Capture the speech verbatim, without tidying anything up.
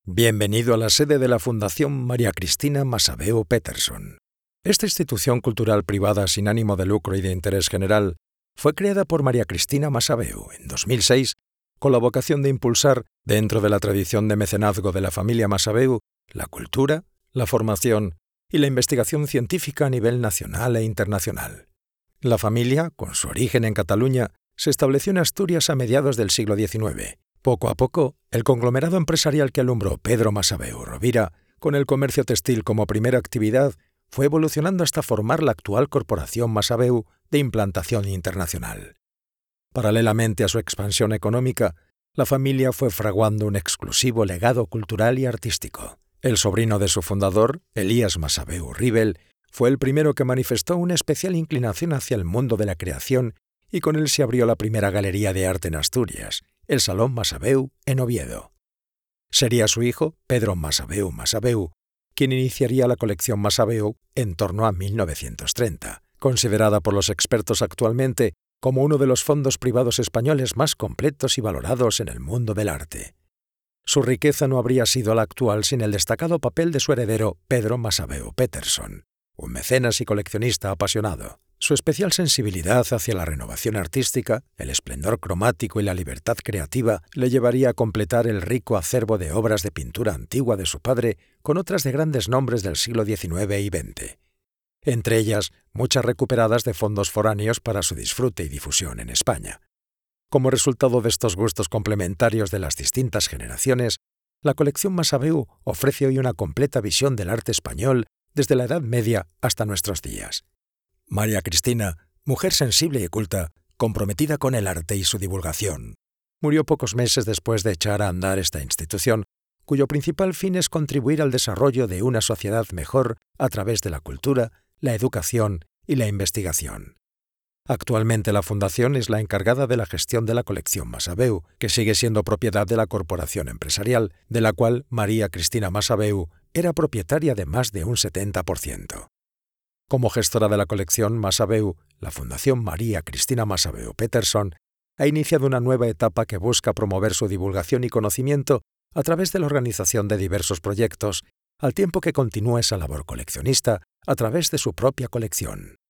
Bienvenido a la sede de la Fundación María Cristina Massaveu Peterson. Esta institución cultural privada sin ánimo de lucro y de interés general fue creada por María Cristina Massaveu en dos mil seis con la vocación de impulsar, dentro de la tradición de mecenazgo de la familia Massaveu, la cultura, la formación y la investigación científica a nivel nacional e internacional. La familia, con su origen en Cataluña, se estableció en Asturias a mediados del siglo diecinueve. Poco a poco, el conglomerado empresarial que alumbró Pedro Massaveu Rovira, con el comercio textil como primera actividad, fue evolucionando hasta formar la actual Corporación Massaveu de implantación internacional. Paralelamente a su expansión económica, la familia fue fraguando un exclusivo legado cultural y artístico. El sobrino de su fundador, Elías Massaveu Ribel, fue el primero que manifestó una especial inclinación hacia el mundo de la creación y con él se abrió la primera galería de arte en Asturias, el Salón Massaveu en Oviedo. Sería su hijo, Pedro Massaveu Massaveu, quien iniciaría la colección Massaveu en torno a mil novecientos treinta, considerada por los expertos actualmente como uno de los fondos privados españoles más completos y valorados en el mundo del arte. Su riqueza no habría sido la actual sin el destacado papel de su heredero Pedro Massaveu Peterson, un mecenas y coleccionista apasionado. Su especial sensibilidad hacia la renovación artística, el esplendor cromático y la libertad creativa le llevaría a completar el rico acervo de obras de pintura antigua de su padre con otras de grandes nombres del siglo diecinueve y veinte, entre ellas muchas recuperadas de fondos foráneos para su disfrute y difusión en España. Como resultado de estos gustos complementarios de las distintas generaciones, la colección Massaveu ofrece hoy una completa visión del arte español desde la Edad Media hasta nuestros días. María Cristina, mujer sensible y culta, comprometida con el arte y su divulgación, murió pocos meses después de echar a andar esta institución, cuyo principal fin es contribuir al desarrollo de una sociedad mejor a través de la cultura, la educación y la investigación. Actualmente la Fundación es la encargada de la gestión de la colección Massaveu, que sigue siendo propiedad de la corporación empresarial, de la cual María Cristina Massaveu era propietaria de más de un setenta por ciento. Como gestora de la colección Massaveu, la Fundación María Cristina Massaveu Peterson ha iniciado una nueva etapa que busca promover su divulgación y conocimiento a través de la organización de diversos proyectos, al tiempo que continúa esa labor coleccionista a través de su propia colección.